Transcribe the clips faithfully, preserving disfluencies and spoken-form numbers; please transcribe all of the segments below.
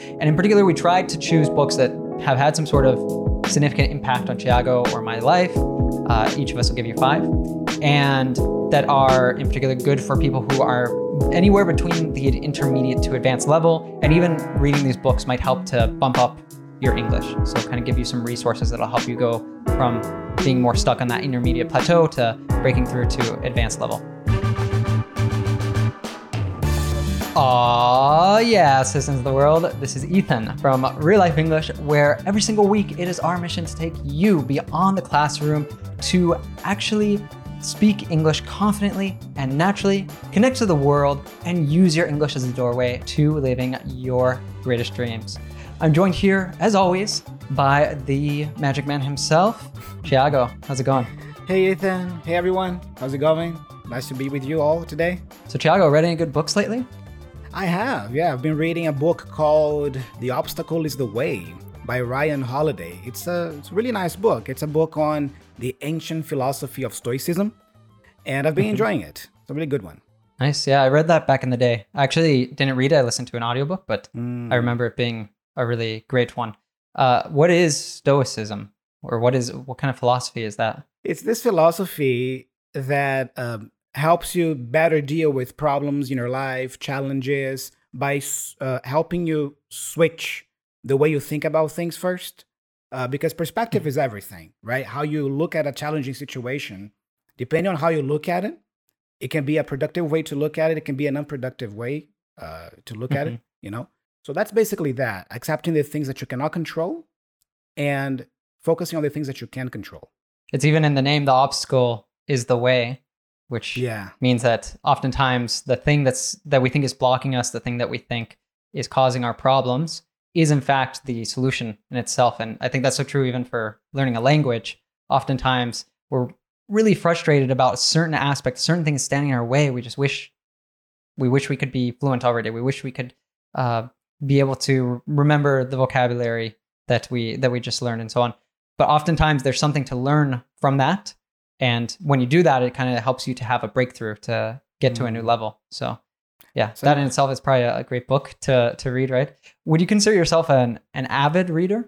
And in particular, we tried to choose books that have had some sort of significant impact on Thiago or my life. Uh, each of us will give you five. And that are in particular good for people who are anywhere between the intermediate to advanced level. And even reading these books might help to bump up your English. So kind of give you some resources that'll help you go from being more stuck on that intermediate plateau to breaking through to advanced level. Aw, yeah, citizens of the world. This is Ethan from Real Life English, where every single week it is our mission to take you beyond the classroom to actually speak English confidently and naturally, connect to the world, and use your English as a doorway to living your greatest dreams. I'm joined here, as always, by the magic man himself, Thiago. How's it going? Hey, Ethan. Hey, everyone. How's it going? Nice to be with you all today. So, Thiago, read any good books lately? I have, yeah. I've been reading a book called The Obstacle is the Way by Ryan Holiday. It's a, it's a really nice book. It's a book on the ancient philosophy of Stoicism, and I've been enjoying it. It's a really good one. Nice. Yeah, I read that back in the day. I actually didn't read it. I listened to an audiobook, but Mm. I remember it being a really great one. Uh, what is Stoicism, or what is what kind of philosophy is that? It's this philosophy that um, helps you better deal with problems in your life, challenges, by uh, helping you switch the way you think about things first. Uh, because perspective is everything, right? How you look at a challenging situation, depending on how you look at it, it can be a productive way to look at it. It can be an unproductive way uh, to look at it, you know? So that's basically that, accepting the things that you cannot control and focusing on the things that you can control. It's even in the name, the obstacle is the way, which Yeah. means that oftentimes the thing that's that we think is blocking us, the thing that we think is causing our problems, is in fact the solution in itself. And I think that's so true even for learning a language. Oftentimes we're really frustrated about certain aspects, certain things standing in our way. We just wish we wish we could be fluent already. We wish we could uh, be able to remember the vocabulary that we that we just learned and so on. But oftentimes there's something to learn from that. And when you do that, it kind of helps you to have a breakthrough to get to a new level. So yeah, So- that in itself is probably a, a great book to to read, right? Would you consider yourself an, an avid reader?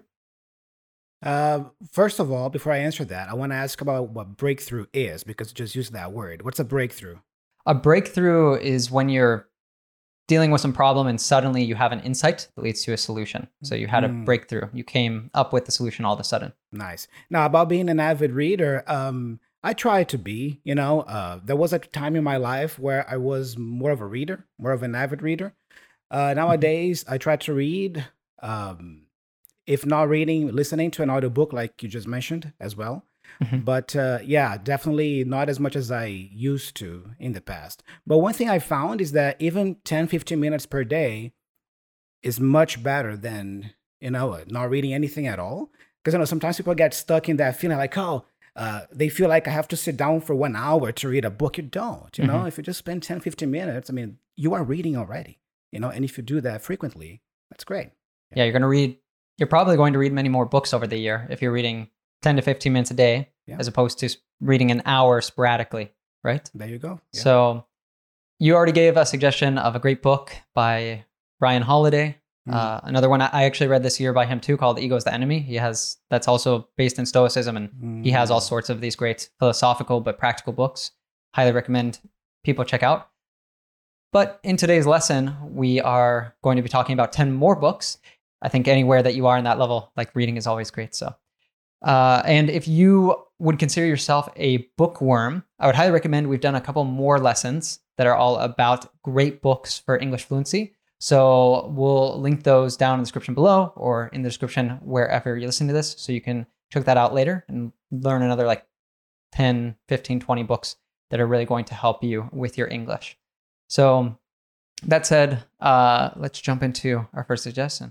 Uh, first of all, before I answer that, I want to ask about what breakthrough is, because you just used that word. What's a breakthrough? A breakthrough is when you're dealing with some problem and suddenly you have an insight that leads to a solution. So you had a Mm. breakthrough. You came up with the solution all of a sudden. Nice. Now, about being an avid reader, um, I try to be, you know, uh, there was a time in my life where I was more of a reader, more of an avid reader. Uh, nowadays, I try to read, um, if not reading, listening to an audiobook like you just mentioned as well. Mhm. But uh, yeah, definitely not as much as I used to in the past. But one thing I found is that even ten, fifteen minutes per day is much better than, you know, not reading anything at all. Because, you know, sometimes people get stuck in that feeling like, oh, uh, they feel like I have to sit down for one hour to read a book. You don't, you know, Mhm. if you just spend ten, fifteen minutes, I mean, you are reading already, you know, and if you do that frequently, that's great. Yeah, you're going to read, you're probably going to read many more books over the year if you're reading ten to fifteen minutes a day, Yeah. as opposed to s- reading an hour sporadically, right? There you go. Yeah. So you already gave a suggestion of a great book by Ryan Holiday. Mm. Uh, another one I I actually read this year by him too, called Ego is the Enemy. He has, that's also based in Stoicism, and he has all Mm. sorts of these great philosophical but practical books. Highly recommend people check out. But in today's lesson, we are going to be talking about ten more books. I think anywhere that you are in that level, like reading is always great. So, uh, and if you would consider yourself a bookworm, I would highly recommend, we've done a couple more lessons that are all about great books for English fluency. So we'll link those down in the description below or in the description wherever you listen to this. So you can check that out later and learn another like ten, fifteen, twenty books that are really going to help you with your English. So that said, uh, let's jump into our first suggestion.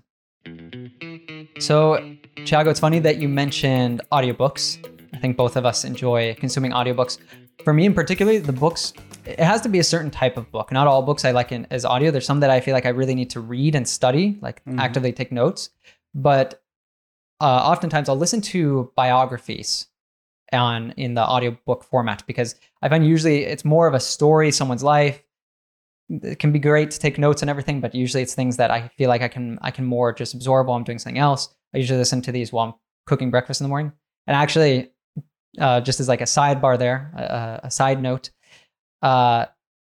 So, Thiago, it's funny that you mentioned audiobooks. I think both of us enjoy consuming audiobooks. For me in particular, the books, it has to be a certain type of book. Not all books I like in, as audio. There's some that I feel like I really need to read and study, like Mhm. actively take notes. But uh, oftentimes I'll listen to biographies on in the audiobook format, because I find usually it's more of a story, someone's life. it can be great to take notes and everything, but usually it's things that I feel like I can I can more just absorb while I'm doing something else. I usually listen to these while I'm cooking breakfast in the morning. And actually, uh, just as like a sidebar there, a, a side note, uh,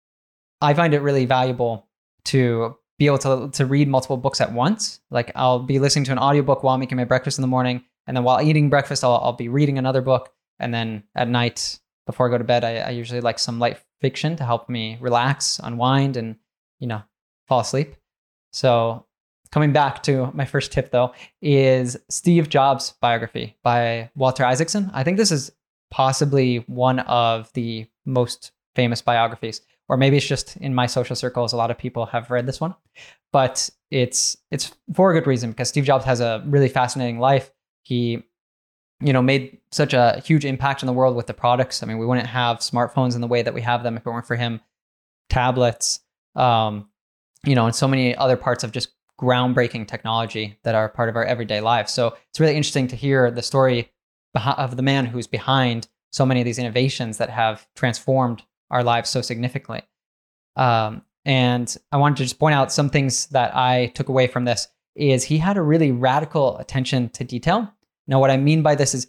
I find it really valuable to be able to to read multiple books at once. Like I'll be listening to an audiobook while I'm making my breakfast in the morning, and then while eating breakfast, I'll I'll be reading another book, and then at night before I go to bed, I, I usually like some light fiction to help me relax, unwind, and you know fall asleep. So coming back to my first tip though is Steve Jobs' biography by Walter Isaacson. I think this is possibly one of the most famous biographies. Or maybe it's just in my social circles, a lot of people have read this one, but it's it's for a good reason because Steve Jobs has a really fascinating life. He, you know, made such a huge impact in the world with the products. I mean, we wouldn't have smartphones in the way that we have them if it weren't for him. Tablets, um, you know, and so many other parts of just groundbreaking technology that are part of our everyday lives. So it's really interesting to hear the story of the man who's behind so many of these innovations that have transformed our lives so significantly. Um, and I wanted to just point out some things that I took away from this is he had a really radical attention to detail. Now, what I mean by this is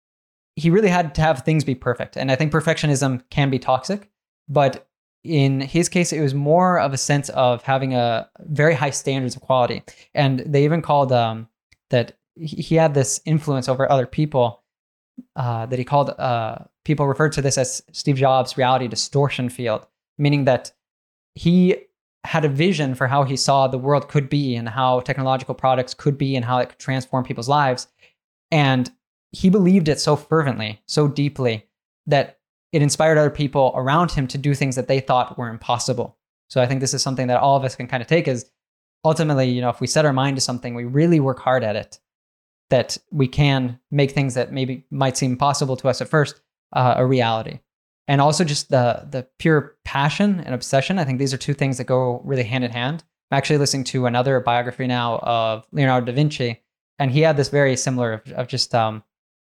he really had to have things be perfect. And I think perfectionism can be toxic, but in his case, it was more of a sense of having a very high standards of quality. And they even called um, that he had this influence over other people uh, that he called, uh, people referred to this as Steve Jobs' reality distortion field, meaning that he had a vision for how he saw the world could be and how technological products could be and how it could transform people's lives. And he believed it so fervently, so deeply, that it inspired other people around him to do things that they thought were impossible. So I think this is something that all of us can kind of take is ultimately, you know, if we set our mind to something, we really work hard at it, that we can make things that maybe might seem impossible to us at first, uh, a reality. And also just the the pure passion and obsession. I think these are two things that go really hand in hand. I'm actually listening to another biography now of Leonardo da Vinci, and he had this very similar of, of just um,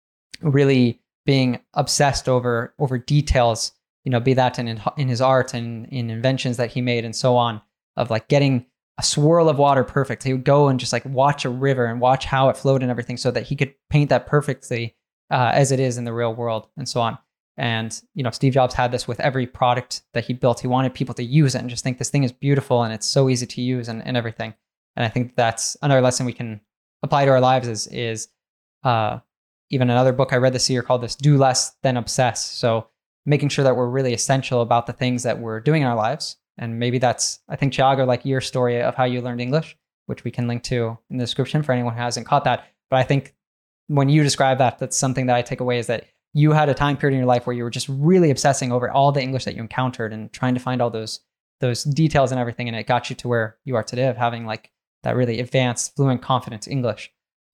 really being obsessed over over details, you know, be that in in his art and in inventions that he made and so on, of like getting a swirl of water perfect. He would go and just like watch a river and watch how it flowed and everything so that he could paint that perfectly uh, as it is in the real world and so on. And, you know, Steve Jobs had this with every product that he built. He wanted people to use it and just think this thing is beautiful and it's so easy to use and, and everything. And I think that's another lesson we can apply to our lives is, is uh, even another book I read this year called this Do Less Than Obsess. So making sure that we're really essential about the things that we're doing in our lives. And maybe that's, I think, Thiago, like your story of how you learned English, which we can link to in the description for anyone who hasn't caught that. But I think when you describe that, that's something that I take away is that you had a time period in your life where you were just really obsessing over all the English that you encountered and trying to find all those those details and everything. And it got you to where you are today of having like that really advanced, fluent, confident English.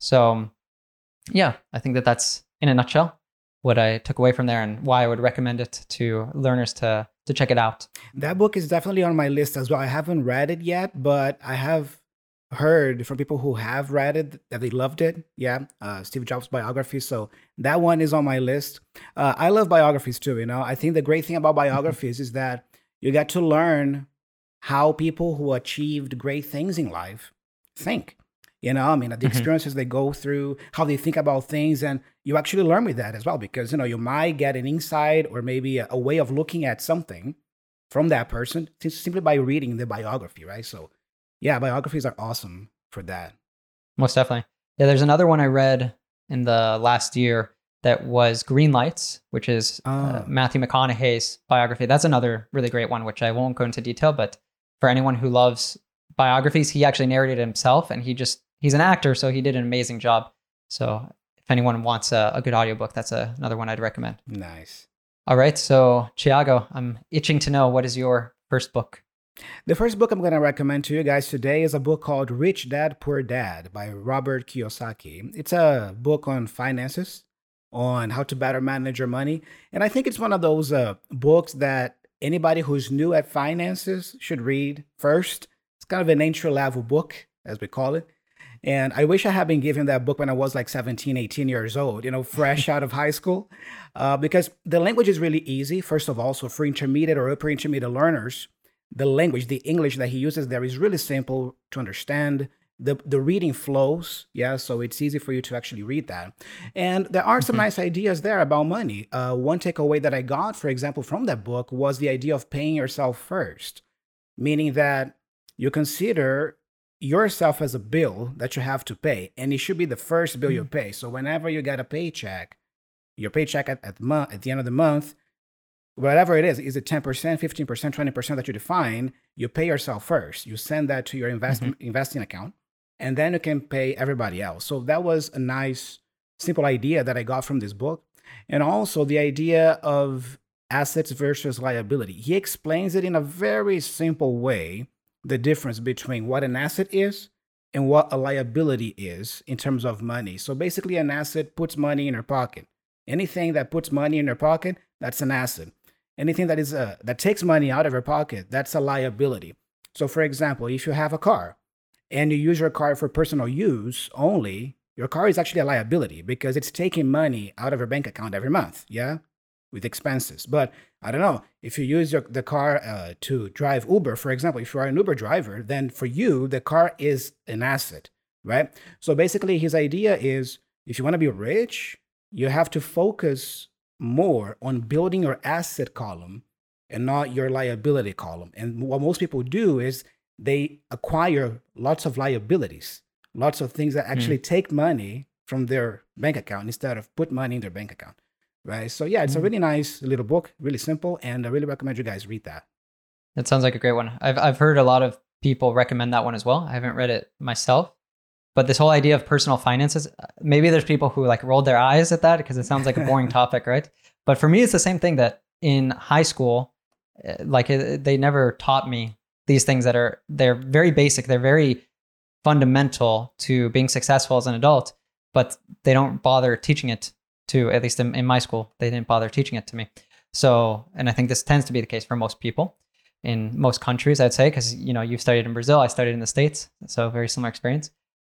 So yeah, I think that that's in a nutshell what I took away from there and why I would recommend it to learners to to check it out. That book is definitely on my list as well. I haven't read it yet, but I have heard from people who have read it that they loved it. Yeah, uh, Steve Jobs' biography. So that one is on my list. Uh, I love biographies too. You know, I think the great thing about biographies is that you get to learn how people who achieved great things in life think. You know, I mean, the Mm-hmm. experiences they go through, how they think about things, and you actually learn with that as well because, you know, you might get an insight or maybe a, a way of looking at something from that person simply by reading the biography, right? So, yeah, biographies are awesome for that. Most definitely. Yeah, there's another one I read in the last year that was Green Lights, which is uh, Oh, Matthew McConaughey's biography. That's another really great one, which I won't go into detail, but for anyone who loves biographies, he actually narrated it himself and he just, he's an actor, so he did an amazing job. So if anyone wants a, a good audiobook, that's a, another one I'd recommend. nice. All right, so Thiago, I'm itching to know, what is your first book? The first book I'm going to recommend to you guys today is a book called Rich Dad Poor Dad by Robert Kiyosaki. It's a book on finances, on how to better manage your money. And I think it's one of those uh, books that anybody who's new at finances should read first. It's kind of an entry level book, as we call it. And I wish I had been given that book when I was like seventeen, eighteen years old, you know, fresh out of high school, uh, because the language is really easy, first of all. So for intermediate or upper intermediate learners, the language, the English that he uses there is really simple to understand. The, the reading flows, yeah, so it's easy for you to actually read that. And there are some Mhm. nice ideas there about money. Uh, one takeaway that I got, for example, from that book was the idea of paying yourself first, meaning that you consider yourself as a bill that you have to pay, and it should be the first bill you Mhm. pay. So whenever you get a paycheck, your paycheck at, at, mo- at the end of the month, whatever it is, is it ten percent, fifteen percent, twenty percent that you define, you pay yourself first. You send that to your invest, Mhm. investing account, and then you can pay everybody else. So that was a nice, simple idea that I got from this book. And also the idea of assets versus liability. He explains it in a very simple way, the difference between what an asset is and what a liability is in terms of money. So basically, an asset puts money in your pocket. Anything that puts money in your pocket, that's an asset. Anything that is uh, that takes money out of your pocket, that's a liability. So, for example, if you have a car and you use your car for personal use only, your car is actually a liability because it's taking money out of your bank account every month, yeah, with expenses. But I don't know, if you use your, the car uh, to drive Uber, for example, if you are an Uber driver, then for you, the car is an asset, right? So basically, his idea is if you want to be rich, you have to focus more on building your asset column and not your liability column. And what most people do is they acquire lots of liabilities, lots of things that actually Mhm. take money from their bank account instead of put money in their bank account, right? So yeah, it's a Mhm. really nice little book, really simple, and I really recommend you guys read that. That sounds like a great one. I've I've heard a lot of people recommend that one as well. I haven't read it myself, but this whole idea of personal finances, uh, maybe there's people who like rolled their eyes at that because it sounds like a boring topic, right? But for me, it's the same thing that in high school, uh, like it, they never taught me these things that are they're very basic, they're very fundamental to being successful as an adult, but they don't bother teaching it to, at least in, in my school, they didn't bother teaching it to me. So, and I think this tends to be the case for most people in most countries, I'd say, because, you know, you've studied in Brazil, I studied in the States, so very similar experience.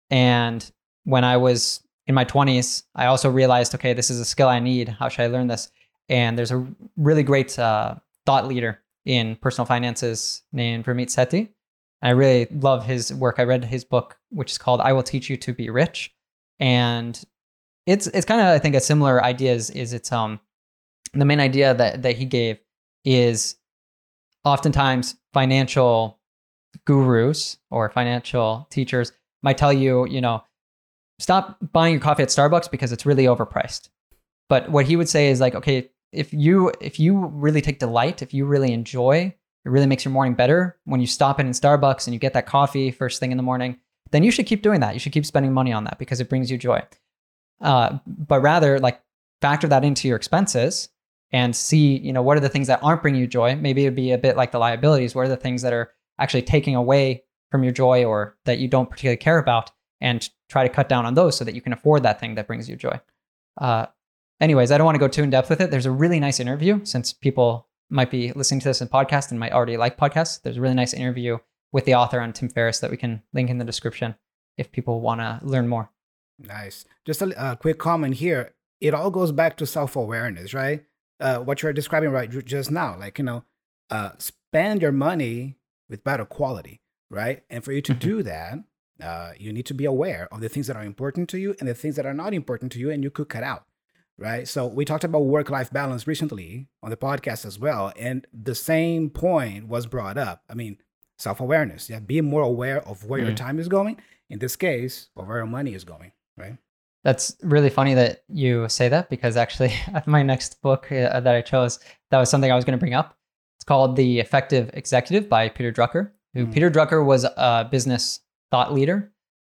And when I was in my twenties, I also realized, okay, this is a skill I need. How should I learn this? And there's a really great uh, thought leader in personal finances named Ramit Sethi. I really love his work. I read his book, which is called "I Will Teach You to Be Rich," and it's it's kind of, I think, a similar idea. Is, is it's um the main idea that that he gave is oftentimes financial gurus or financial teachers might tell you, you know, stop buying your coffee at Starbucks because it's really overpriced. But what he would say is like, okay, if you if you really take delight, if you really enjoy, it really makes your morning better when you stop in in Starbucks and you get that coffee first thing in the morning, then you should keep doing that. You should keep spending money on that because it brings you joy. Uh, but rather, like, factor that into your expenses and see, you know, what are the things that aren't bringing you joy. Maybe it'd be a bit like the liabilities. What are the things that are actually taking away from your joy or that you don't particularly care about, and try to cut down on those so that you can afford that thing that brings you joy. Uh, anyways, I don't want to go too in depth with it. There's a really nice interview, since people might be listening to this in podcast and might already like podcasts. There's a really nice interview with the author on Tim Ferriss that we can link in the description if people want to learn more. Nice. Just a, a quick comment here. It all goes back to self-awareness, right? Uh, what you're describing right ju- just now, like, you know, uh, spend your money with better quality, right? And for you to Mhm. do that, uh, you need to be aware of the things that are important to you and the things that are not important to you, and you could cut out, right? So we talked about work-life balance recently on the podcast as well, and the same point was brought up. I mean, self-awareness. Yeah, be more aware of where your Mm. time is going. In this case, of where your money is going, right? That's really funny that you say that, because actually my next book uh, that I chose, that was something I was going to bring up. It's called The Effective Executive by Peter Drucker, who Mm. Peter Drucker was a business thought leader.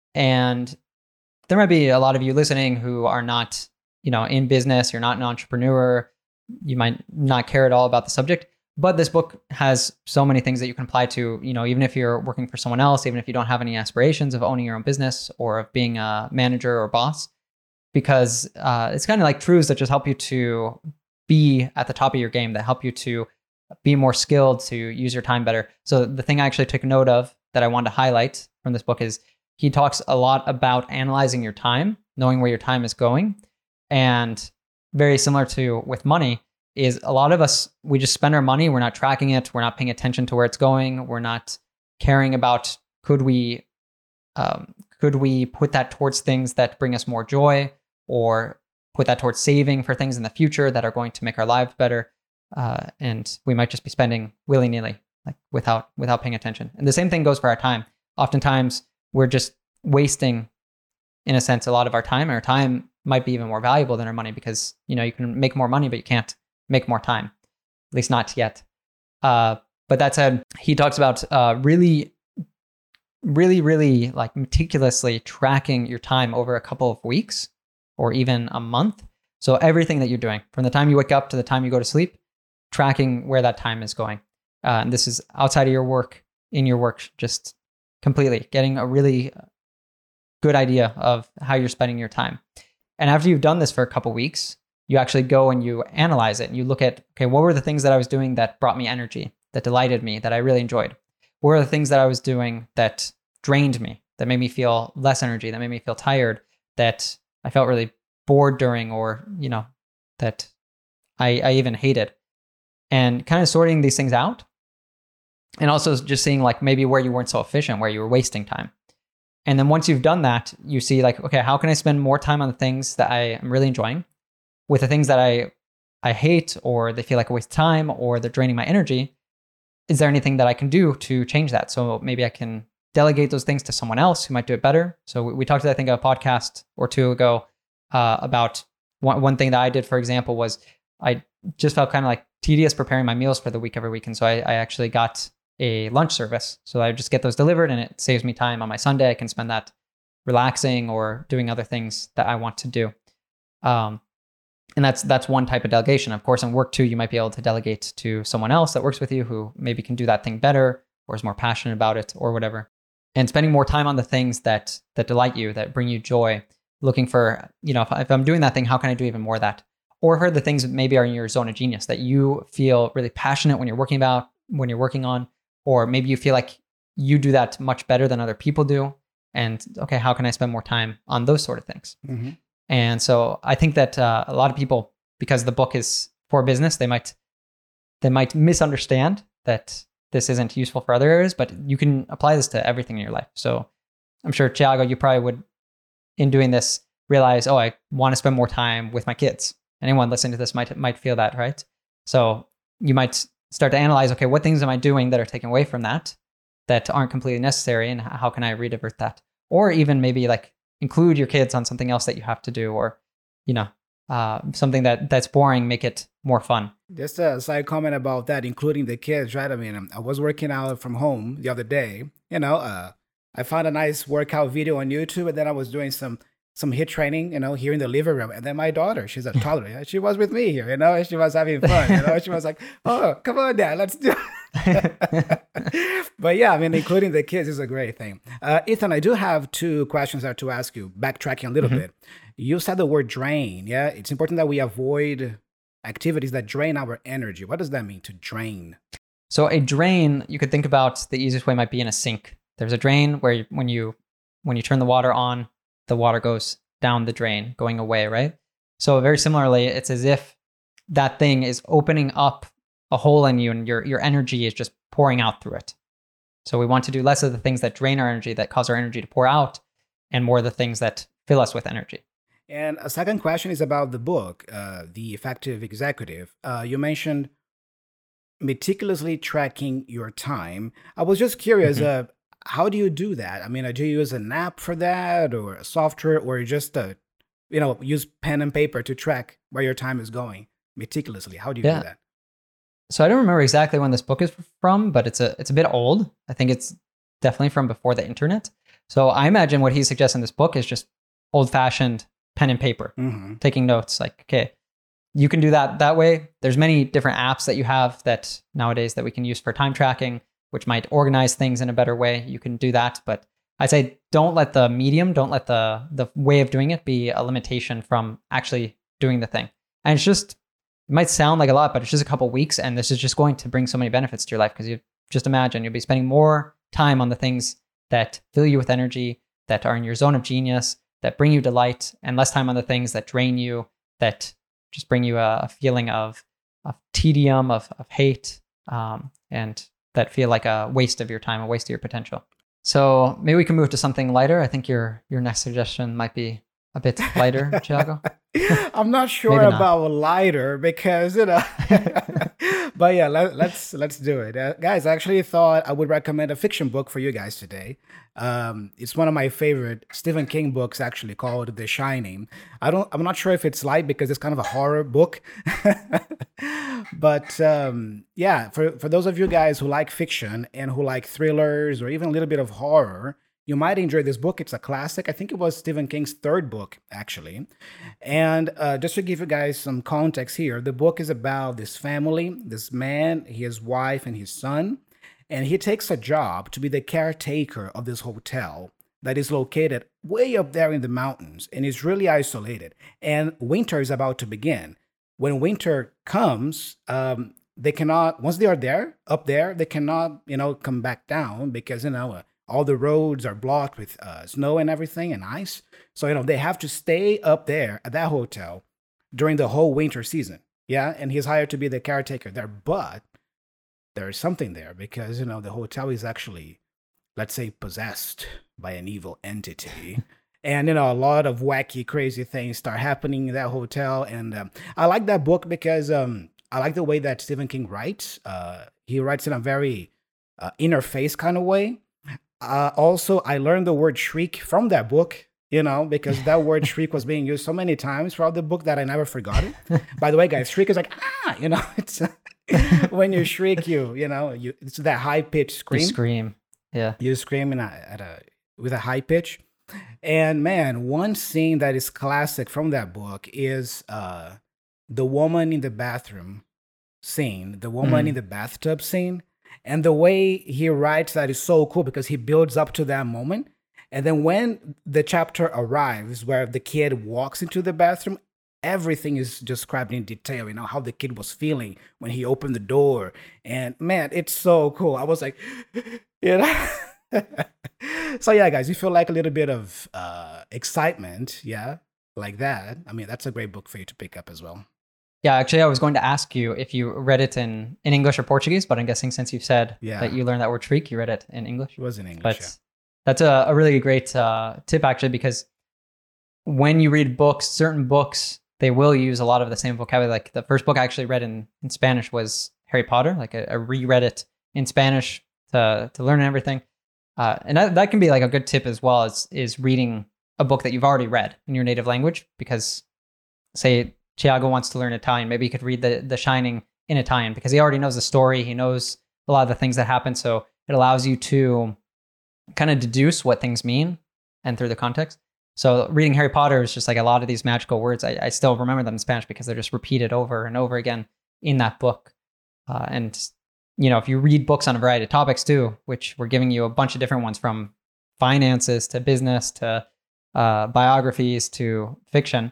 And there might be a lot of you listening who are not, you know, in business, you're not an entrepreneur, you might not care at all about the subject, but this book has so many things that you can apply to, you know, even if you're working for someone else, even if you don't have any aspirations of owning your own business or of being a manager or boss, because uh, it's kind of like truths that just help you to be at the top of your game, that help you to be more skilled, to use your time better. So the thing I actually took note of that I wanted to highlight from this book is he talks a lot about analyzing your time, knowing where your time is going. And very similar to with money, is a lot of us, we just spend our money. We're not tracking it. We're not paying attention to where it's going. We're not caring about, could we, um, could we put that towards things that bring us more joy, or put that towards saving for things in the future that are going to make our lives better. Uh, and we might just be spending willy-nilly, like without, without paying attention. And the same thing goes for our time. Oftentimes we're just wasting, in a sense, a lot of our time, and our time might be even more valuable than our money, because, you know, you can make more money, but you can't make more time, at least not yet. Uh, but that said, he talks about uh, really, really, really like meticulously tracking your time over a couple of weeks or even a month. So everything that you're doing from the time you wake up to the time you go to sleep, tracking where that time is going. Uh, and this is outside of your work, in your work, just completely getting a really good idea of how you're spending your time. And after you've done this for a couple weeks, you actually go and you analyze it and you look at, okay, what were the things that I was doing that brought me energy, that delighted me, that I really enjoyed? What were the things that I was doing that drained me, that made me feel less energy, that made me feel tired, that I felt really bored during, or, you know, that I, I even hated? And kind of sorting these things out. And also just seeing like maybe where you weren't so efficient, where you were wasting time. And then once you've done that, you see like, okay, how can I spend more time on the things that I am really enjoying with the things that I I hate, or they feel like a waste of time, or they're draining my energy? Is there anything that I can do to change that? So maybe I can delegate those things to someone else who might do it better. So we, we talked, I think, a podcast or two ago uh, about one, one thing that I did, for example, was I just felt kind of like tedious preparing my meals for the week every week. And so I, I actually got a lunch service. So I just get those delivered, and it saves me time on my Sunday. I can spend that relaxing or doing other things that I want to do. Um, and that's that's one type of delegation. Of course, in work too, you might be able to delegate to someone else that works with you who maybe can do that thing better, or is more passionate about it, or whatever. And spending more time on the things that that delight you, that bring you joy. Looking for, you know, if, if I'm doing that thing, how can I do even more of that? Or for the things that maybe are in your zone of genius that you feel really passionate when you're working about, when you're working on. Or maybe you feel like you do that much better than other people do. And okay, how can I spend more time on those sort of things? Mm-hmm. And so I think that uh, a lot of people, because the book is for business, they might they might misunderstand that this isn't useful for other areas, but you can apply this to everything in your life. So I'm sure, Thiago, you probably would, in doing this, realize, oh, I want to spend more time with my kids. Anyone listening to this might might feel that, right? So you might start to analyze, okay, what things am I doing that are taken away from that, that aren't completely necessary, and how can I redivert that? Or even maybe like include your kids on something else that you have to do, or, you know, uh, something that that's boring, make it more fun. Just a side comment about that, including the kids, right? I mean, I was working out from home the other day, you know, uh, I found a nice workout video on YouTube, and then I was doing some some HIIT training, you know, here in the living room. And then my daughter, she's a toddler, she was with me here, you know, she was having fun, you know, she was like, oh, come on, Dad, let's do it. But yeah, I mean, including the kids is a great thing. Uh, Ethan, I do have two questions I have to ask you, backtracking a little mm-hmm. bit. You said the word drain, yeah? It's important that we avoid activities that drain our energy. What does that mean, to drain? So a drain, you could think about the easiest way might be in a sink. There's a drain where you, when you when you turn the water on, the water goes down the drain, going away, right? So very similarly, it's as if that thing is opening up a hole in you, and your your energy is just pouring out through it. So we want to do less of the things that drain our energy, that cause our energy to pour out, and more of the things that fill us with energy. And a second question is about the book, uh, The Effective Executive. Uh, you mentioned meticulously tracking your time. I was just curious, mm-hmm. uh, how do you do that? I mean, do you use an app for that, or a software, or you just, uh, you know, use pen and paper to track where your time is going meticulously? How do you yeah. do that? So I don't remember exactly when this book is from, but it's a it's a bit old. I think it's definitely from before the internet. So I imagine what he suggests in this book is just old-fashioned pen and paper, mm-hmm. taking notes. Like, okay, you can do that that way. There's many different apps that you have that nowadays that we can use for time tracking, which might organize things in a better way. You can do that, but I say don't let the medium, don't let the the way of doing it be a limitation from actually doing the thing. And it's just, it might sound like a lot, but it's just a couple weeks, and this is just going to bring so many benefits to your life, because you just imagine you'll be spending more time on the things that fill you with energy, that are in your zone of genius, that bring you delight, and less time on the things that drain you, that just bring you a, a feeling of of tedium, of, of hate, um, and that feel like a waste of your time, a waste of your potential. So maybe we can move to something lighter. I think your your next suggestion might be a bit lighter, Thiago. I'm not sure Maybe not. about lighter because you know, but yeah, let, let's let's do it, uh, guys. I actually thought I would recommend a fiction book for you guys today. Um, it's one of my favorite Stephen King books, actually, called The Shining. I don't, I'm not sure if it's light because it's kind of a horror book, but um, yeah, for for those of you guys who like fiction and who like thrillers or even a little bit of horror, you might enjoy this book. It's a classic. I think it was Stephen King's third book, actually. And uh, just to give you guys some context here, the book is about this family, this man, his wife, and his son. And he takes a job to be the caretaker of this hotel that is located way up there in the mountains and is really isolated. And winter is about to begin. When winter comes, um, they cannot, once they are there, up there, they cannot, you know, come back down because, you know, uh, all the roads are blocked with uh, snow and everything and ice. So, you know, they have to stay up there at that hotel during the whole winter season. Yeah. And he's hired to be the caretaker there. But there's something there because, you know, the hotel is actually, let's say, possessed by an evil entity. And, you know, a lot of wacky, crazy things start happening in that hotel. And um, I like that book because um, I like the way that Stephen King writes. Uh, he writes in a very uh, inner face kind of way. Uh, also, I learned the word shriek from that book, you know, because that word shriek was being used so many times throughout the book that I never forgot it. By the way, guys, shriek is like, ah, you know, it's when you shriek, you, you know, you it's that high pitched scream. You scream. Yeah. You scream in a, at a, with a high pitch. And man, one scene that is classic from that book is uh, the woman in the bathroom scene, the woman mm. in the bathtub scene. And the way he writes that is so cool because he builds up to that moment. And then when the chapter arrives where the kid walks into the bathroom, everything is described in detail, you know, how the kid was feeling when he opened the door. And man, it's so cool. I was like, you know. So yeah, guys, you feel like a little bit of uh, excitement, yeah, like that. I mean, that's a great book for you to pick up as well. Yeah, actually, I was going to ask you if you read it in, in English or Portuguese, but I'm guessing since you said yeah. that you learned that word shriek, you read it in English. It was in English, but yeah. That's a, a really great uh, tip, actually, because when you read books, certain books, they will use a lot of the same vocabulary. Like the first book I actually read in, in Spanish was Harry Potter. Like I, I reread it in Spanish to, to learn everything. Uh, and that, that can be like a good tip as well, as is reading a book that you've already read in your native language, because say Thiago wants to learn Italian, maybe he could read the, the Shining in Italian because he already knows the story. He knows a lot of the things that happen. So it allows you to kind of deduce what things mean and through the context. So reading Harry Potter is just like a lot of these magical words. I, I still remember them in Spanish because they're just repeated over and over again in that book. Uh, and, you know, if you read books on a variety of topics too, which we're giving you a bunch of different ones from finances to business to uh, biographies to fiction,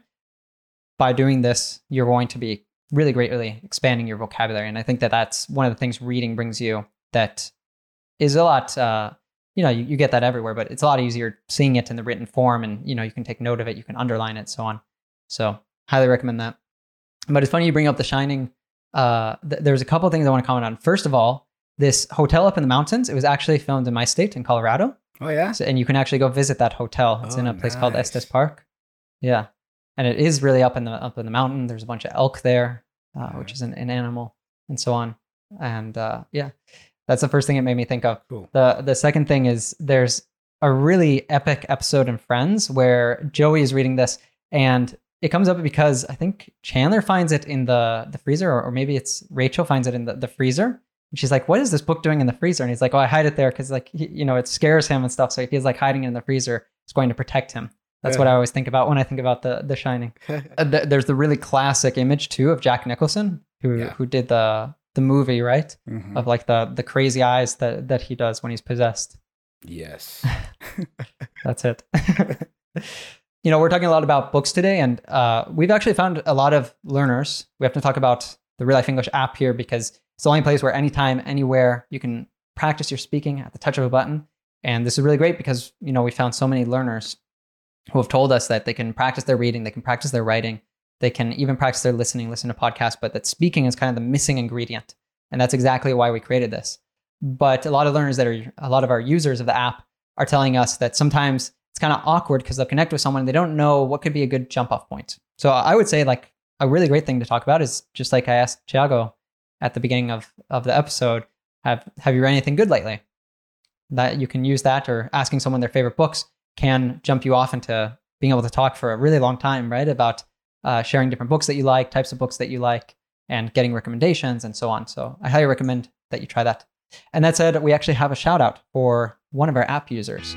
by doing this, you're going to be really greatly expanding your vocabulary. And I think that that's one of the things reading brings you that is a lot, uh, you know, you, you get that everywhere, but it's a lot easier seeing it in the written form. And, you know, you can take note of it, you can underline it, so on. So highly recommend that. But it's funny you bring up The Shining. Uh, th- there's a couple of things I want to comment on. First of all, this hotel up in the mountains, it was actually filmed in my state, in Colorado. Oh, yeah? So, and you can actually go visit that hotel. It's oh, in a place nice. called Estes Park. Yeah. And it is really up in the up in the mountain. There's a bunch of elk there, uh, right. which is an, an animal, and so on. And uh, yeah, that's the first thing it made me think of. Cool. The the second thing is there's a really epic episode in Friends where Joey is reading this, and it comes up because I think Chandler finds it in the, the freezer, or, or maybe it's Rachel finds it in the, the freezer. And she's like, "What is this book doing in the freezer?" And he's like, "Oh, I hide it there because like he, you know it scares him and stuff. So he feels like hiding it in the freezer is going to protect him." That's yeah. what I always think about when I think about the The Shining. uh, th- there's the really classic image too of Jack Nicholson, who yeah. who did the the movie, right? Mm-hmm. Of like the the crazy eyes that that he does when he's possessed. Yes. That's it. You know, we're talking a lot about books today, and uh, we've actually found a lot of learners. We have to talk about the Real Life English app here because it's the only place where anytime, anywhere, you can practice your speaking at the touch of a button. And this is really great because, you know, we found so many learners who have told us that they can practice their reading, they can practice their writing They can even practice their listening, listen to podcasts, but that speaking is kind of the missing ingredient. And that's exactly why we created this. But a lot of learners that are, a lot of our users of the app are telling us that sometimes it's kind of awkward because they'll connect with someone and they don't know what could be a good jump off point. So I would say like a really great thing to talk about is just like I asked Thiago at the beginning of, of the episode, have, have you read anything good lately? That you can use that, or asking someone their favorite books can jump you off into being able to talk for a really long time, right? About uh, sharing different books that you like, types of books that you like, and getting recommendations and so on. So I highly recommend that you try that. And that said, we actually have a shout out for one of our app users.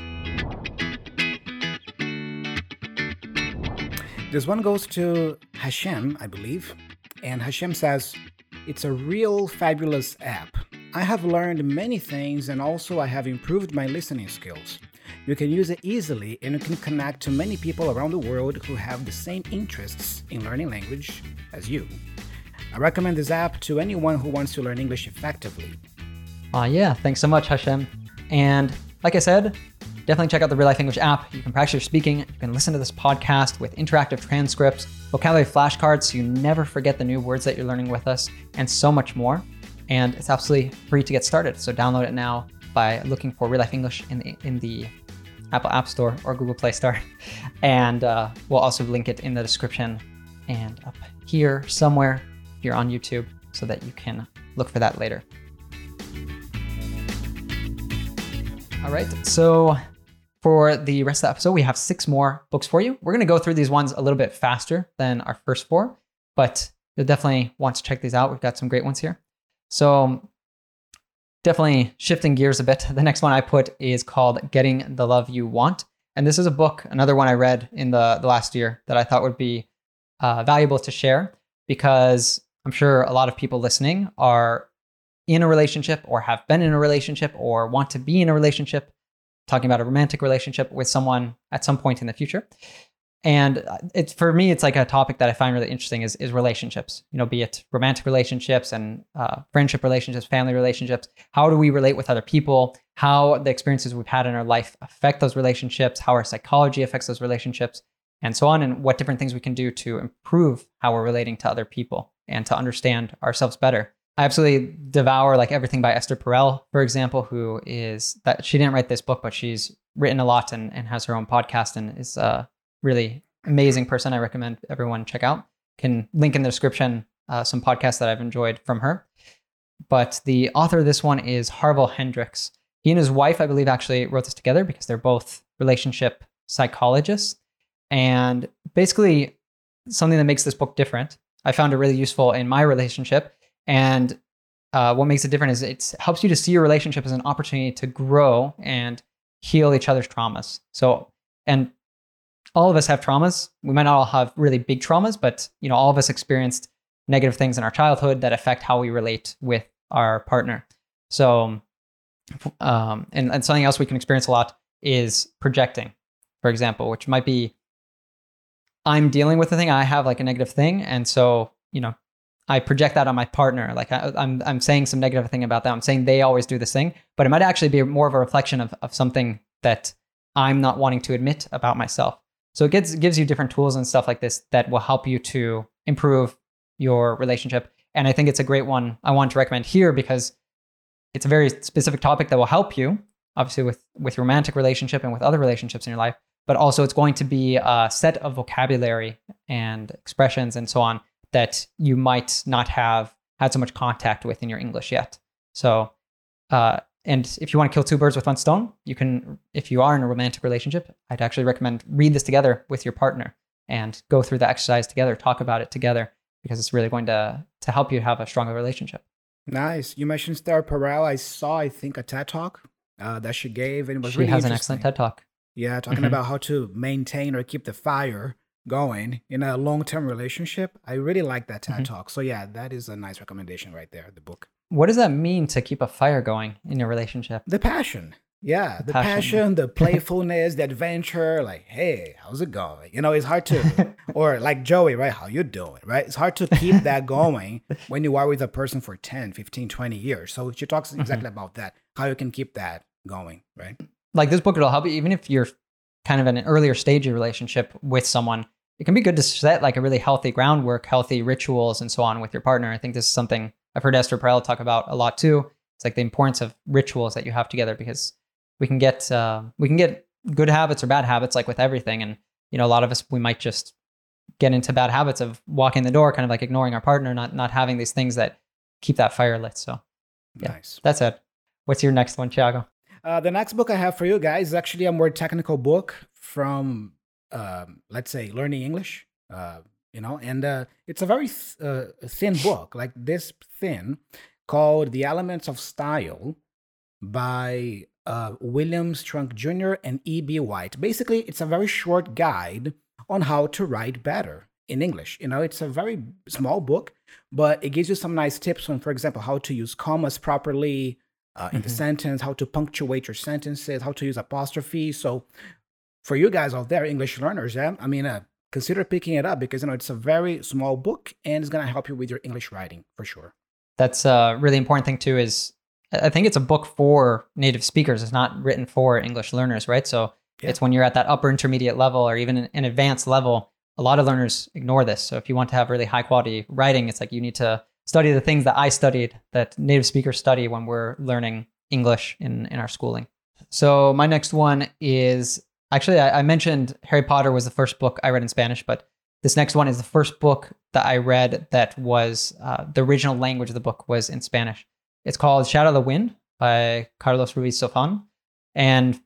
This one goes to Hashem, I believe. And Hashem says, it's a real fabulous app. I have learned many things, and also I have improved my listening skills. You can use it easily, and you can connect to many people around the world who have the same interests in learning language as you. I recommend this app to anyone who wants to learn English effectively. Uh, yeah, thanks so much, Hashem. And like I said, definitely check out the Real Life English app. You can practice your speaking. You can listen to this podcast with interactive transcripts, vocabulary flashcards so you never forget the new words that you're learning with us, and so much more. And it's absolutely free to get started. So download it now by looking for Real Life English in the, in the Apple App Store or Google Play Store. And uh, we'll also link it in the description and up here somewhere if you're on YouTube so that you can look for that later. All right, so for the rest of the episode, we have six more books for you. We're going to go through these ones a little bit faster than our first four, but you'll definitely want to check these out. We've got some great ones here. So definitely shifting gears a bit. The next one I put is called Getting the Love You Want. And this is a book, another one I read in the, the last year that I thought would be uh, valuable to share, because I'm sure a lot of people listening are in a relationship or have been in a relationship or want to be in a relationship, talking about a romantic relationship with someone at some point in the future. And it's, for me, it's like a topic that I find really interesting is, is relationships, you know, be it romantic relationships and uh, friendship relationships, family relationships. How do we relate with other people? How the experiences we've had in our life affect those relationships, how our psychology affects those relationships, and so on, and what different things we can do to improve how we're relating to other people and to understand ourselves better. I absolutely devour like everything by Esther Perel, for example, who is that she didn't write this book, but she's written a lot and, and has her own podcast and is a really amazing person. I recommend everyone check out. Can link in the description uh, some podcasts that I've enjoyed from her. But the author of this one is Harville Hendrix. He and his wife, I believe, actually wrote this together because they're both relationship psychologists. And basically, something that makes this book different, I found it really useful in my relationship. And uh, what makes it different is it helps you to see your relationship as an opportunity to grow and heal each other's traumas. So, and all of us have traumas. We might not all have really big traumas, but you know, all of us experienced negative things in our childhood that affect how we relate with our partner. So, um, and, and something else we can experience a lot is projecting, for example, which might be, I'm dealing with a thing, I have like a negative thing. And so, you know, I project that on my partner. Like I, I'm, I'm saying some negative thing about them. I'm saying they always do this thing, but it might actually be more of a reflection of, of something that I'm not wanting to admit about myself. So it gets, gives you different tools and stuff like this that will help you to improve your relationship. And I think it's a great one I want to recommend here because it's a very specific topic that will help you, obviously with, with romantic relationship and with other relationships in your life, but also it's going to be a set of vocabulary and expressions and so on that you might not have had so much contact with in your English yet. So, uh, and if you want to kill two birds with one stone, you can, if you are in a romantic relationship, I'd actually recommend read this together with your partner and go through the exercise together, talk about it together, because it's really going to, to help you have a stronger relationship. Nice. You mentioned Esther Perel. I saw, I think, a TED Talk uh, that she gave, and it was she really has an interesting. excellent TED Talk. Yeah, talking Mm-hmm. about how to maintain or keep the fire going in a long-term relationship. I really like that TED Mm-hmm. Talk. So yeah, that is a nice recommendation right there, the book. What does that mean to keep a fire going in your relationship? The passion. Yeah, the, The passion, passion. the playfulness, the adventure, like, hey, how's it going? You know, it's hard to, or like Joey, right? How you doing, right? It's hard to keep that going when you are with a person for ten, fifteen, twenty years. So she talks exactly about that, how you can keep that going, right? Like this book will help you, even if you're kind of in an earlier stage of your relationship with someone, it can be good to set like a really healthy groundwork, healthy rituals, and so on with your partner. I think this is something I've heard Esther Perel talk about a lot too. It's like the importance of rituals that you have together, because we can get uh, we can get good habits or bad habits, like with everything. And you know, a lot of us, we might just get into bad habits of walking the door, kind of like ignoring our partner, not not having these things that keep that fire lit. So yeah, Nice. that's it. What's your next one, Thiago? Uh, the next book I have for you guys is actually a more technical book from, um, let's say, learning English. Uh, you know, and uh, it's a very th- uh, thin book, like this thin, called "The Elements of Style" by uh, William Strunk Junior and E B. White. Basically, it's a very short guide on how to write better in English. You know, it's a very small book, but it gives you some nice tips on, for example, how to use commas properly uh, in the Mhm. sentence, how to punctuate your sentences, how to use apostrophe. So for you guys out there, English learners, yeah, I mean, uh, consider picking it up because, you know, it's a very small book and it's going to help you with your English writing for sure. That's a really important thing too. Is I think it's a book for native speakers. It's not written for English learners, right? So Yeah. it's when you're at that upper intermediate level or even an, an advanced level. A lot of learners ignore this. So if you want to have really high quality writing, it's like you need to study the things that I studied, that native speakers study when we're learning English in, in our schooling. So my next one is actually, I, I mentioned Harry Potter was the first book I read in Spanish, but this next one is the first book that I read that was uh, the original language of the book was in Spanish. It's called Shadow of the Wind by Carlos Ruiz Zafón. And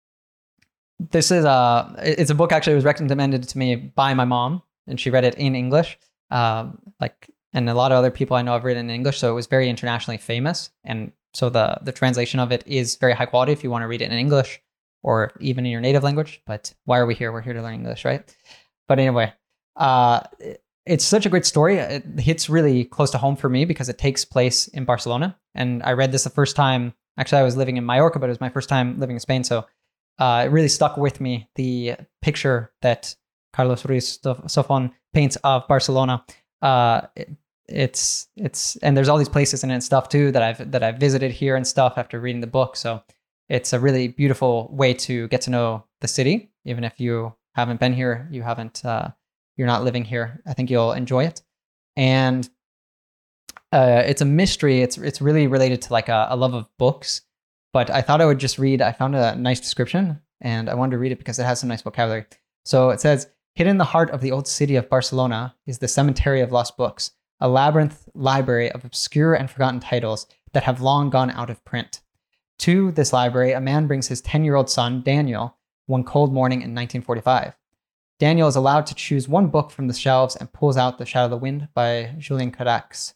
this is a, it's a book actually was recommended to me by my mom, and she read it in English. Um, like, and a lot of other people I know have written in English, so it was very internationally famous. And so the the translation of it is very high quality if you want to read it in English or even in your native language. But why are we here? We're here to learn English, right? But anyway, uh, it- it's such a great story. It hits really close to home for me because it takes place in Barcelona. And I read this the first time. Actually, I was living in Mallorca, but it was my first time living in Spain. So uh, it really stuck with me, the picture that Carlos Ruiz Zafón paints of Barcelona. Uh, it, it's it's and there's all these places in it and stuff too that I've that I've visited here and stuff after reading the book. So it's a really beautiful way to get to know the city, even if you haven't been here, you haven't, uh, you're not living here. I think you'll enjoy it. And uh, it's a mystery. It's it's really related to like a, a love of books. But I thought I would just read. I found a nice description, and I wanted to read it because it has some nice vocabulary. So it says, hidden in the heart of the old city of Barcelona is the Cemetery of Lost Books, a labyrinth library of obscure and forgotten titles that have long gone out of print. To this library, a man brings his ten-year-old son, Daniel, one cold morning in nineteen forty-five. Daniel is allowed to choose one book from the shelves and pulls out The Shadow of the Wind by Julien Carax.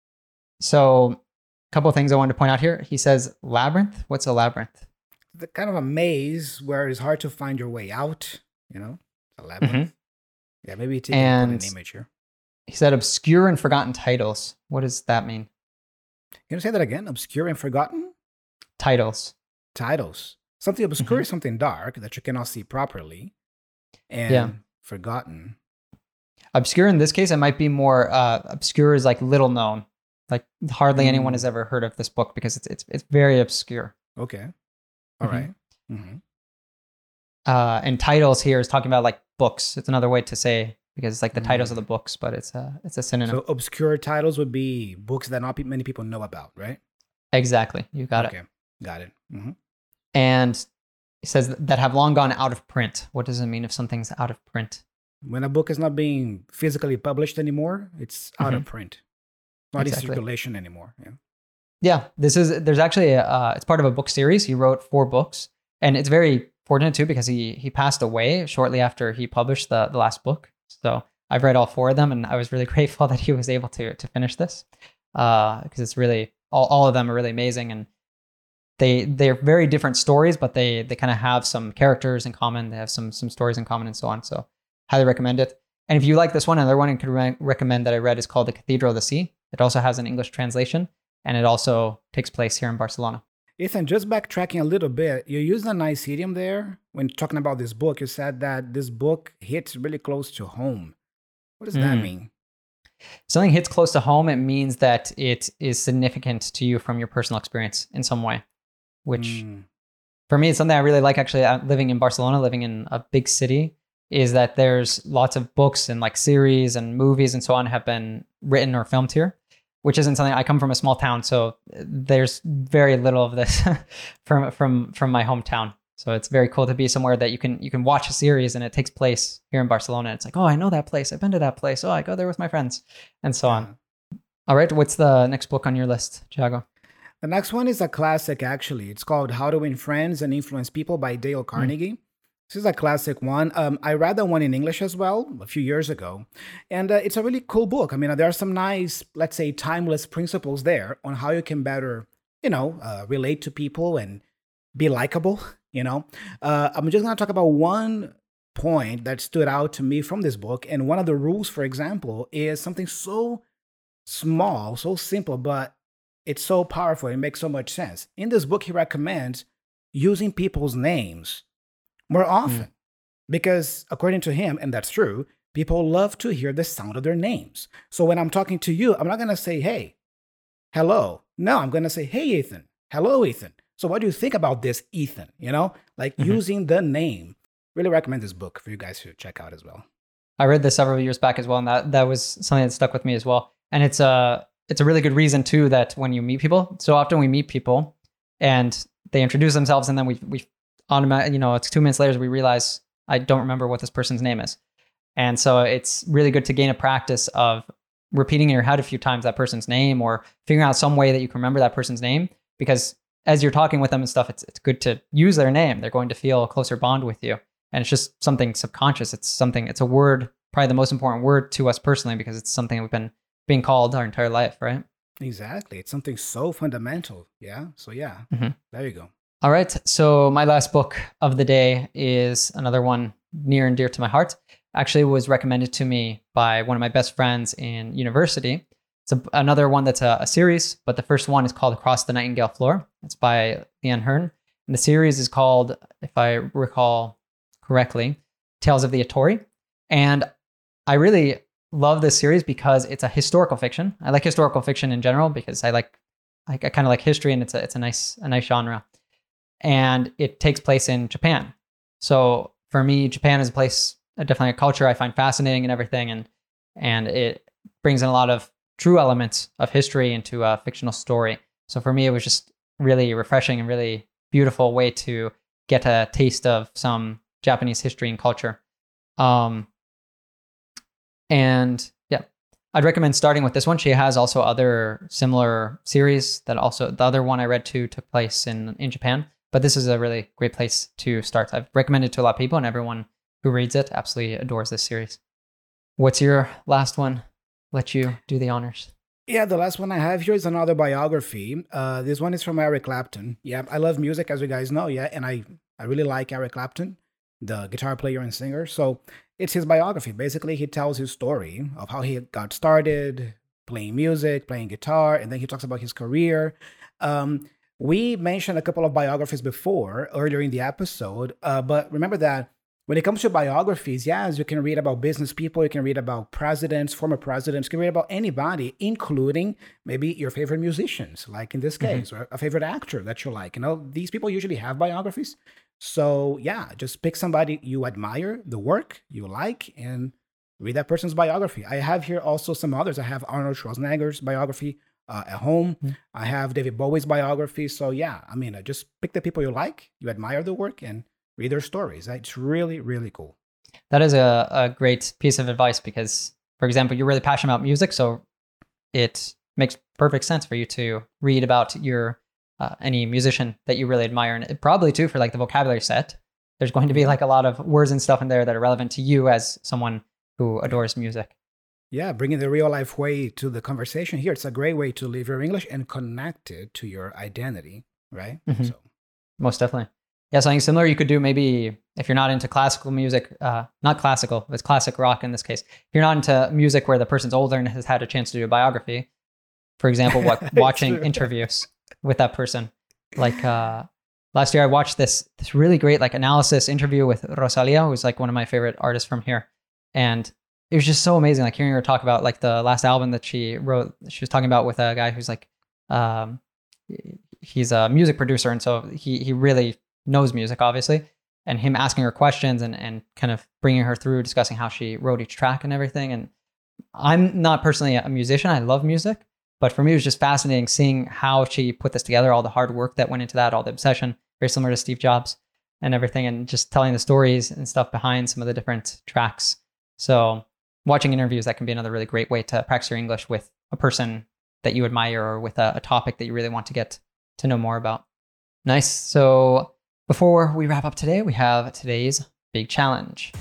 So, a couple of things I wanted to point out here. He says, labyrinth? What's a labyrinth? The kind of a maze where it's hard to find your way out, you know? A labyrinth. Yeah, maybe take And- an image here. He said, obscure and forgotten titles. What does that mean? Can you say that again? Obscure and forgotten? Titles. Titles. Something obscure Mhm. is something dark that you cannot see properly. And Yeah. forgotten. Obscure in this case, it might be more, uh, obscure is like little known. Like hardly anyone Mm. has ever heard of this book because it's it's it's very obscure. Okay. All Mhm. right. Mm-hmm. Uh, and titles here is talking about like books. It's another way to say, because it's like the titles of Mm. the books, but it's a it's a synonym. So obscure titles would be books that not pe- many people know about, right? Exactly, you got it. Okay. Got it. Mm-hmm. And it says that have long gone out of print. What does it mean if something's out of print? When a book is not being physically published anymore, it's out of print. Not Exactly. in circulation anymore. Yeah. Yeah, this is there's actually a, uh, it's part of a book series. He wrote four books, and it's very fortunate too because he he passed away shortly after he published the the last book. So I've read all four of them, and I was really grateful that he was able to to finish this because uh, it's really all all of them are really amazing, and they they're very different stories, but they they kind of have some characters in common. They have some some stories in common, and so on. So highly recommend it. And if you like this one, another one I could re- recommend that I read is called The Cathedral of the Sea. It also has an English translation, and it also takes place here in Barcelona. Ethan, just backtracking a little bit, you used a nice idiom there when talking about this book. You said that this book hits really close to home. What does that Mm. mean? Something hits close to home, it means that it is significant to you from your personal experience in some way, which Mm. for me, it's something I really like. Actually, I'm living in Barcelona, living in a big city. is that there's lots of books and like series and movies and so on have been written or filmed here, which isn't something. I come from a small town, so there's very little of this from from from my hometown. So it's very cool to be somewhere that you can you can watch a series and it takes place here in Barcelona. It's like, oh, I know that place. I've been to that place. Oh, I go there with my friends, and so on. All right, what's the next book on your list, Thiago? The next one is a classic, actually. It's called How to Win Friends and Influence People by Dale Carnegie. Mm. This is a classic one. Um, I read that one in English as well a few years ago. And uh, it's a really cool book. I mean, there are some nice, let's say, timeless principles there on how you can better, you know, uh, relate to people and be likable, you know. Uh, I'm just going to talk about one point that stood out to me from this book. And one of the rules, for example, is something so small, so simple, but it's so powerful. It makes so much sense. In this book, he recommends using people's names more often mm. because, according to him, and that's true, people love to hear the sound of their names. So when I'm talking to you, I'm not going to say, hey, hello. No, I'm going to say, hey, Ethan. Hello, Ethan. So what do you think about this, Ethan? You know, like mm-hmm. using the name. Really recommend this book for you guys to check out as well. I read this several years back as well, and that, that was something that stuck with me as well. And it's a, it's a really good reason, too, that when you meet people, so often we meet people and they introduce themselves and then we, we automatically, you know, it's two minutes later, we realize I don't remember what this person's name is. And so it's really good to gain a practice of repeating in your head a few times that person's name or figuring out some way that you can remember that person's name, because as you're talking with them and stuff, it's it's good to use their name. They're going to feel a closer bond with you. And it's just something subconscious. It's something, it's a word, probably the most important word to us personally, because it's something we've been being called our entire life, right? Exactly. It's something so fundamental. Yeah. So yeah, mm-hmm. There you go. All right. So my last book of the day is another one near and dear to my heart. Actually, it was recommended to me by one of my best friends in university. It's a, another one that's a, a series, but the first one is called Across the Nightingale Floor. It's by Leanne Hearn. And the series is called, if I recall correctly, Tales of the Ettori. And I really love this series because it's a historical fiction. I like historical fiction in general because I like, I, I kind of like history, and it's a, it's a nice, a nice genre. And it takes place in Japan. So for me, Japan is a place, definitely a culture I find fascinating and everything. And, and it brings in a lot of true elements of history into a fictional story. So for me, it was just really refreshing and really beautiful way to get a taste of some Japanese history and culture. Um, and yeah, I'd recommend starting with this one. She has also other similar series that also, the other one I read too took place in, in Japan, but this is a really great place to start. I've recommended it to a lot of people, and everyone who reads it absolutely adores this series. What's your last one? Let you do the honors. Yeah, the last one I have here is another biography. Uh, this one is from Eric Clapton. Yeah, I love music, as you guys know. Yeah, and I, I really like Eric Clapton, the guitar player and singer. So it's his biography. Basically, he tells his story of how he got started playing music, playing guitar, and then he talks about his career. Um, we mentioned a couple of biographies before, earlier in the episode, uh, but remember that when it comes to biographies, yes, you can read about business people, you can read about presidents, former presidents, you can read about anybody, including maybe your favorite musicians, like in this case, mm-hmm. or a favorite actor that you like. You know, these people usually have biographies. So yeah, just pick somebody you admire, the work you like, and read that person's biography. I have here also some others. I have Arnold Schwarzenegger's biography uh, at home. Mm-hmm. I have David Bowie's biography. So yeah, I mean, uh, just pick the people you like, you admire the work, and read their stories. It's really, really cool. That is a, a great piece of advice because, for example, you're really passionate about music, so it makes perfect sense for you to read about your uh, any musician that you really admire. And it probably, too, for like the vocabulary set, there's going to be like a lot of words and stuff in there that are relevant to you as someone who adores music. Yeah, bringing the real life way to the conversation here. It's a great way to live your English and connect it to your identity, right? Mm-hmm. So, most definitely. Yeah, something similar you could do maybe if you're not into classical music, uh, not classical, it's classic rock in this case. If you're not into music where the person's older and has had a chance to do a biography, for example, what watching interviews with that person. Like uh, last year I watched this this really great like analysis interview with Rosalia, who's like one of my favorite artists from here. And it was just so amazing, like hearing her talk about like the last album that she wrote. She was talking about with a guy who's like, um, he's a music producer. And so he he really knows music, obviously. and him asking her questions and, and kind of bringing her through, discussing how she wrote each track and everything. And I'm not personally a musician. I love music, but for me, it was just fascinating seeing how she put this together, all the hard work that went into that, all the obsession, very similar to Steve Jobs and everything, and just telling the stories and stuff behind some of the different tracks. So watching interviews, that can be another really great way to practice your English with a person that you admire or with a, a topic that you really want to get to know more about. Nice. So before we wrap up today, we have today's big challenge.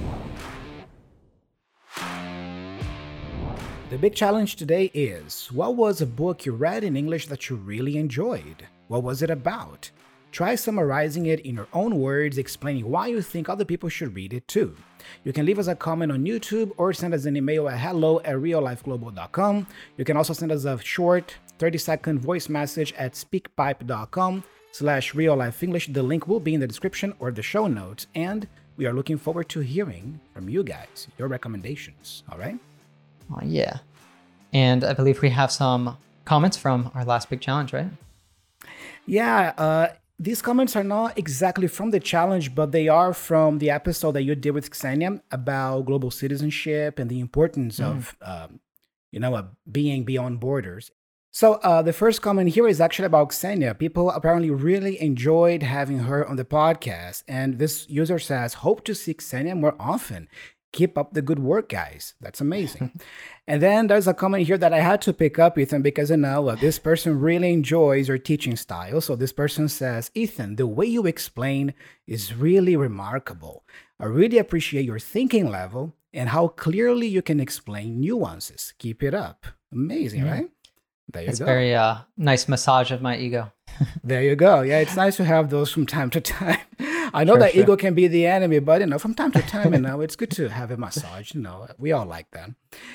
The big challenge today is, what was a book you read in English that you really enjoyed? What was it about? Try summarizing it in your own words, explaining why you think other people should read it too. You can leave us a comment on YouTube or send us an email at hello at real life global dot com. You can also send us a short thirty second voice message at speakpipe.com slash real life English. The link will be in the description or the show notes, and we are looking forward to hearing from you guys, your recommendations, all right? Oh, yeah. And I believe we have some comments from our last big challenge, right? Yeah, uh, these comments are not exactly from the challenge, but they are from the episode that you did with Xenia about global citizenship and the importance mm. of, um, you know, uh, being beyond borders. So uh, the first comment here is actually about Xenia. People apparently really enjoyed having her on the podcast. And this user says, hope to see Xenia more often. Keep up the good work, guys. That's amazing. And then there's a comment here that I had to pick up, Ethan, because you know, uh, this person really enjoys your teaching style. So this person says, Ethan, the way you explain is really remarkable. I really appreciate your thinking level and how clearly you can explain nuances. Keep it up. Amazing, mm-hmm. right? There you it's go. It's very uh, nice massage of my ego. There you go. Yeah, it's nice to have those from time to time. I know sure, that sure. ego can be the enemy, but you know, from time to time, you know, it's good to have a massage. You know, we all like that.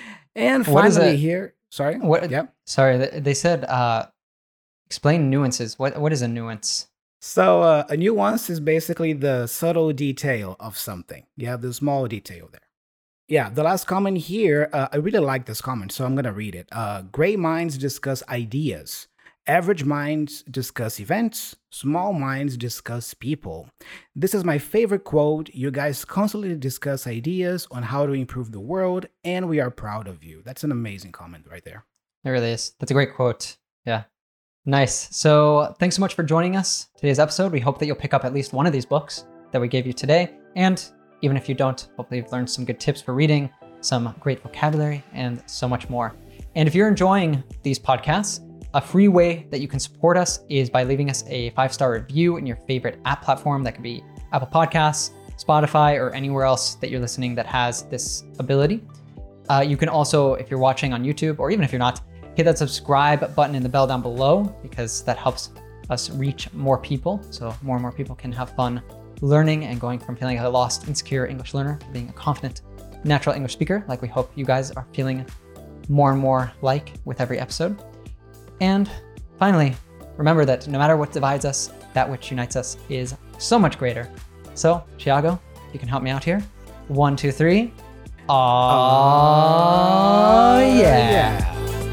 And finally, here, sorry, what? Yep. Sorry, they said uh, explain nuances. What what is a nuance? So uh, a nuance is basically the subtle detail of something. You have the small detail there. Yeah, the last comment here, uh, I really like this comment, so I'm going to read it. Uh, Great minds discuss ideas. Average minds discuss events. Small minds discuss people. This is my favorite quote. You guys constantly discuss ideas on how to improve the world, and we are proud of you. That's an amazing comment right there. It really is. That's a great quote. Yeah. Nice. So thanks so much for joining us today's episode. We hope that you'll pick up at least one of these books that we gave you today. And even if you don't, hopefully you've learned some good tips for reading, some great vocabulary, and so much more. And if you're enjoying these podcasts, a free way that you can support us is by leaving us a five-star review in your favorite app platform. That could be Apple Podcasts, Spotify, or anywhere else that you're listening that has this ability. Uh, you can also, if you're watching on YouTube, or even if you're not, hit that subscribe button and the bell down below, because that helps us reach more people. So more and more people can have fun learning and going from feeling like a lost, insecure English learner to being a confident, natural English speaker, like we hope you guys are feeling more and more like with every episode. And finally, remember that no matter what divides us, that which unites us is so much greater. So, Thiago, you can help me out here. One, two, three. Oh, yeah.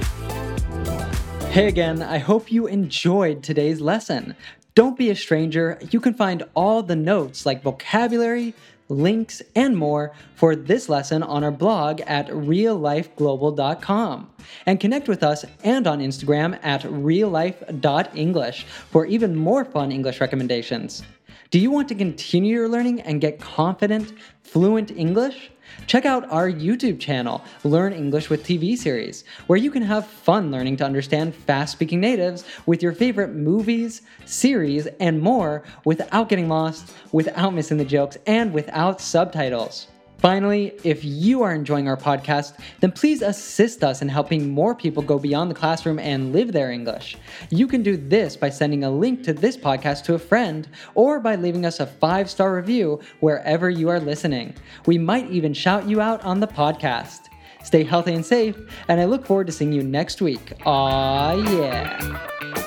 Hey again, I hope you enjoyed today's lesson. Don't be a stranger. You can find all the notes like vocabulary, links, and more for this lesson on our blog at real life global dot com. And connect with us and on Instagram at real life dot english for even more fun English recommendations. Do you want to continue your learning and get confident, fluent English? Check out our YouTube channel, Learn English with T V series, where you can have fun learning to understand fast-speaking natives with your favorite movies, series, and more without getting lost, without missing the jokes, and without subtitles. Finally, if you are enjoying our podcast, then please assist us in helping more people go beyond the classroom and live their English. You can do this by sending a link to this podcast to a friend, or by leaving us a five-star review wherever you are listening. We might even shout you out on the podcast. Stay healthy and safe, and I look forward to seeing you next week. Aw, yeah.